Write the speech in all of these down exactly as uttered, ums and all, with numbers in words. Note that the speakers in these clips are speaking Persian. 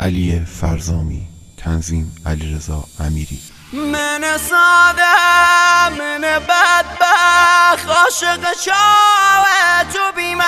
علی فرزامی، تنظیم علیرضا امیری. من ساده من بدبخت عاشق چاوه تو بیمه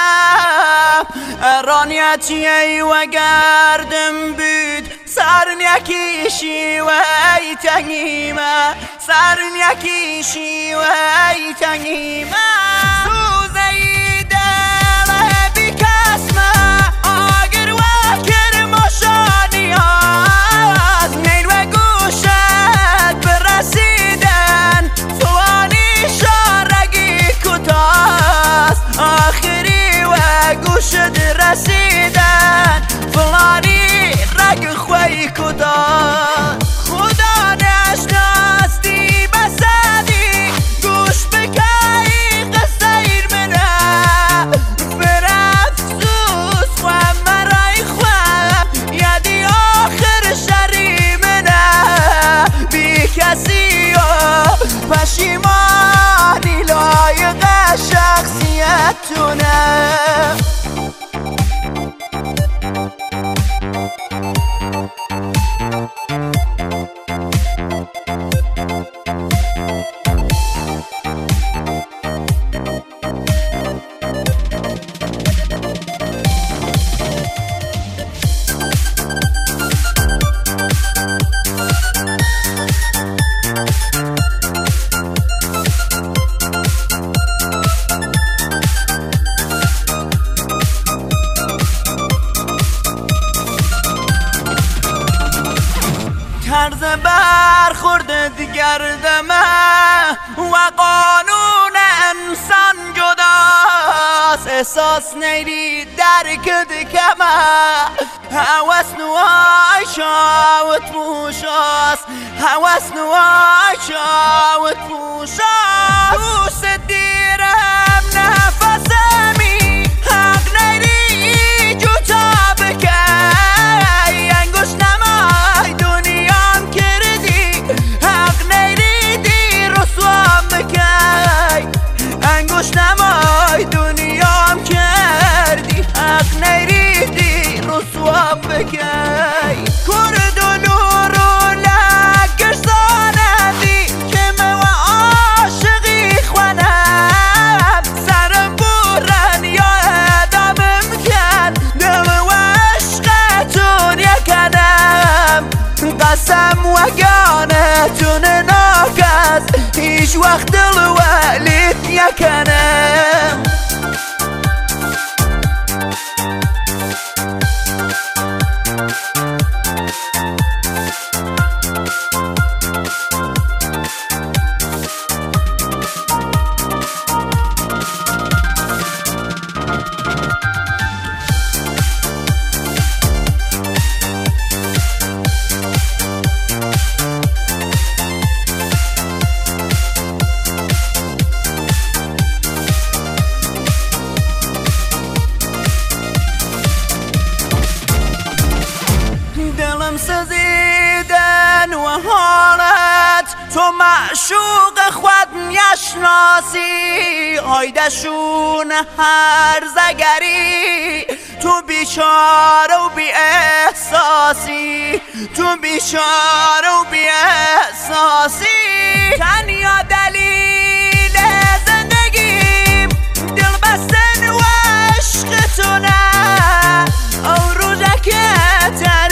رانیتی ای و گردم بود سرنیکیشی و ای تنگیمه سرنیکیشی و ای تنگیمه سوزه ای دل بی کسمه آگر و کر مشانی هست نین و گوشت برسیدن توانی شارگی کتاست آخری و گوشت رسیدن فلانی رگ خوی کتاست خدا نشناستی بسدی گوش بکی قصه ایر منه فرفسوس خواه مرای خواه یدی آخر شری منه بی کسی و پشیمانی لایق شخصیتونه. طرز برخورد دیگردمه و قانون انسان جداست احساس نیری درک دکمه حواس نوای شاوت پوشاست حواس نوای شاوت پوشاست دوست دیرم نفسمی حق نیری جوتا بکی انگوش نمای دنیام کردی حق نیری رسوام بکی انگوش نمای دنیام کردی حق نیری رسوام بکی کرد و نور و لگش زاندی که مو عاشقی خوانم سرم بورن یا ادامم کن دم و عشقتون یکنم قسم و گانتون ناکس هیچ وقت دل ولیت یکنم. دلم سزیدن و حالت تو معشوق خود میشناسی آیدشون هر زگری تو بیچاره و بی احساسی تو بیچاره و بی احساسی تنیا دلیل زندگیم دل بستن و عشق تو نه او روزه که